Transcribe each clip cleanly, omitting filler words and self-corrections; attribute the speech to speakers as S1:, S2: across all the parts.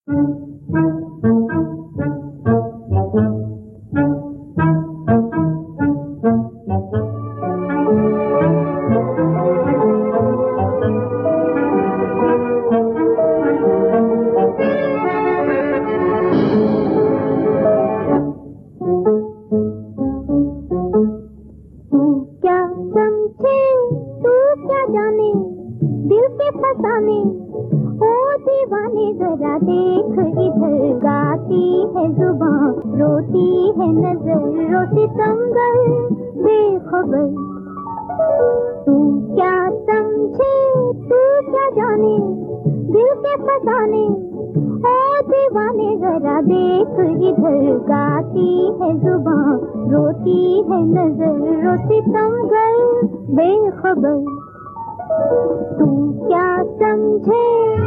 S1: दिल के फसाने ओ दीवाने जरा देख इधर, गाती है जुबां रोती है नजर, रोती सितमगर बेखबर। तू क्या समझे तू क्या जाने, दिल के फसाने ओ दीवाने जरा देख इधर, गाती है जुबां रोती है नजर, रोती सितमगर बेखबर। तू क्या समझे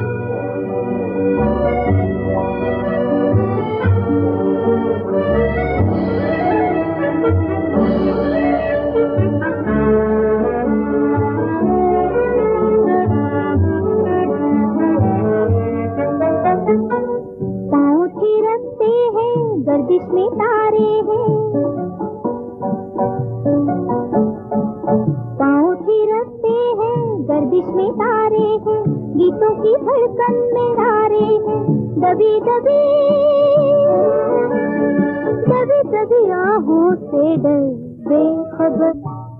S1: पाँव थिरकते हैं गर्दिश में तारे हैं, पाँव थिरकते हैं गर्दिश में तारे हैं, गीतों की धड़कन में तारे हैं, दबी दबी दबी दबी आहों से डर बेखबर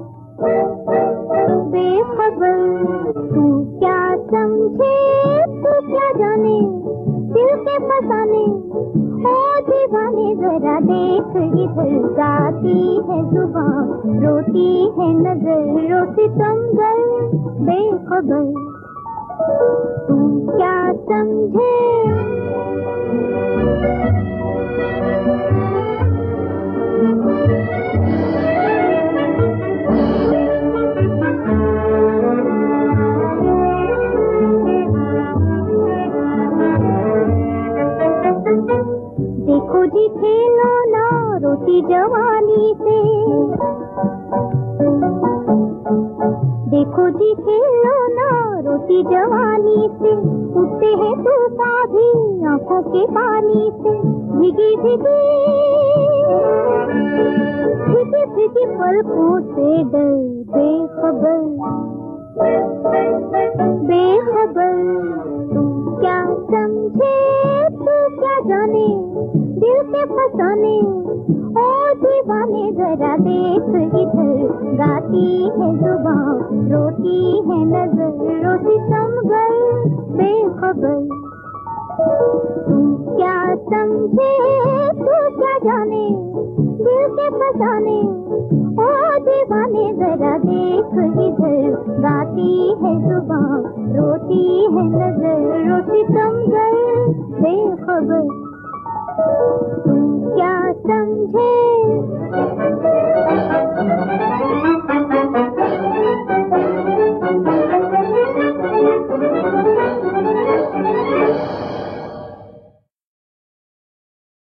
S1: बेखबर। तू क्या समझे तू क्या जाने, दिल के फसाने ओ दीवाने जरा देख इधर, गाती है जुबां रोती है नजर, रोती सितमगर बेखबर। तू क्या समझे देखो जी खेलो ना रोती जवानी से, देखो जी खेलो ना रोती जवानी से, उठते हैं तूफान भी आंखों के पानी से, भीगी भीगी भीगी भीगी पलकों से डर बेखबर बेखबर। तू क्या समझे तू क्या जाने, दिल के फसाने ओ दीवाने जरा देख इधर, गाती है जुबां रोती है नजर, रोती सितमगर बेखबर। तू क्या समझे तू क्या जाने, दिल के फसाने ओ दीवाने जरा देख इधर, गाती है जुबां रोती है नजर, रोती सितमगर बेखबर।